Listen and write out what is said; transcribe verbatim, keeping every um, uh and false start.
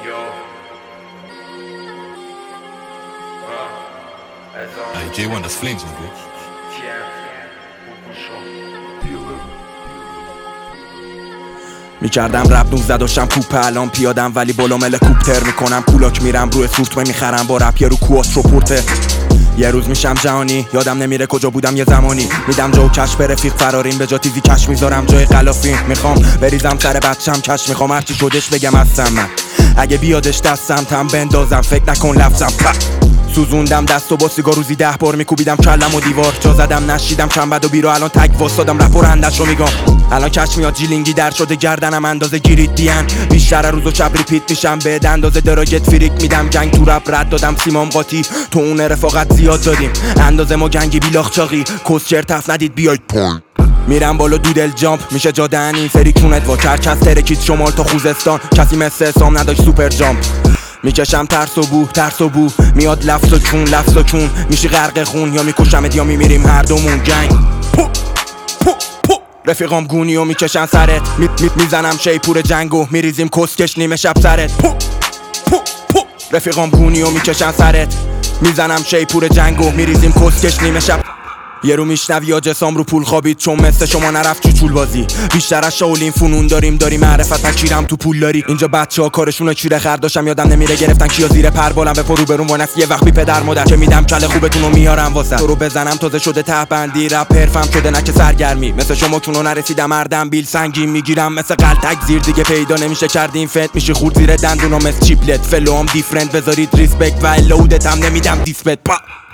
Hey, J one, das Flames, nigga. میکردم رپ نوزده داشتم کوپه الان پیادم ولی بالام هلیکوپتر میکنم کولاک میرم روی سورتمه میخرم با رپ یه رو کواترو پورته یه روز میشم جهانی یادم نمیره کجا بودم یه زمانی میدم جو کش به رفیق فرارین به جا تیزی کش میذارم جای غلافین میخوام بریزم سر بچم کش میخوام هرچی شدش بگم هستم من اگه بیادش دستم تم بندازم فکر نکن لفظم سوزوندم دستو با سیگار روزی ده بار میکوبیدم کلم و دیوار جا زدم نشیدم چند بد و بیرو الان تک واسادم رپ و رندشو میگم الان کش میاد جیلینگی در شده گردنم اندازه گیرید دیان بیشتر روز و شب ریپیت میشم به اندازه دراجت فریک میدم جنگ تو رپ رد دادم سیمام قاطی تو اون رفاقت زیاد دادیم اندازه ما گنگی بیلاخ چاقی کسچر تف ندید بیاید پوین میرم بالا دودل جامپ میشه جادن این فری کونت وا کرکس ترکید شمال تا خوزستان کسی مثل اسام نداشت سوپر جامپ میکشم ترس و بو ترس و بو میاد لفظ و چون لفظ و چون میشی غرق خون یا میکشمت یا میمیریم هر دومون جنگ پو پو پو رفیقام گونی و میکشن سرت می می میزنم شیپور جنگو میریزیم کسکش نیمه شب سرت پو پو پو رفیقام گونی و میکشن سرت میزنم شیپور جنگو میریزیم کسکش نیمه شب یه رو میشنوی یا جسام رو پول خوابید چون مثل شما نرفت تو چول بازی بیشتر از شاولین فنون داریم داری معرفت پکیرم تو پول داری اینجا بچه ها کارشونو چیره خرداشم یادم نمیره گرفتن کیا زیر پر بالم به پرو برون وانس یه وقت بی پدر مادر که میدم کله خوبتونو میارم واسه تو رو بزنم تازه شده ته بندی رپ حرفم شده نه که سرگرمی مثل شما کونو نرسیدم اردم بیل سنگین میگیرم مثل قلتک زیر دیگه پیدا نمیشه کردین فت میشی خورد زیر دندونم مثل چیپلت فلوام دیفرنت بذارید ریسپکت و لودتم نمیدم دیسپت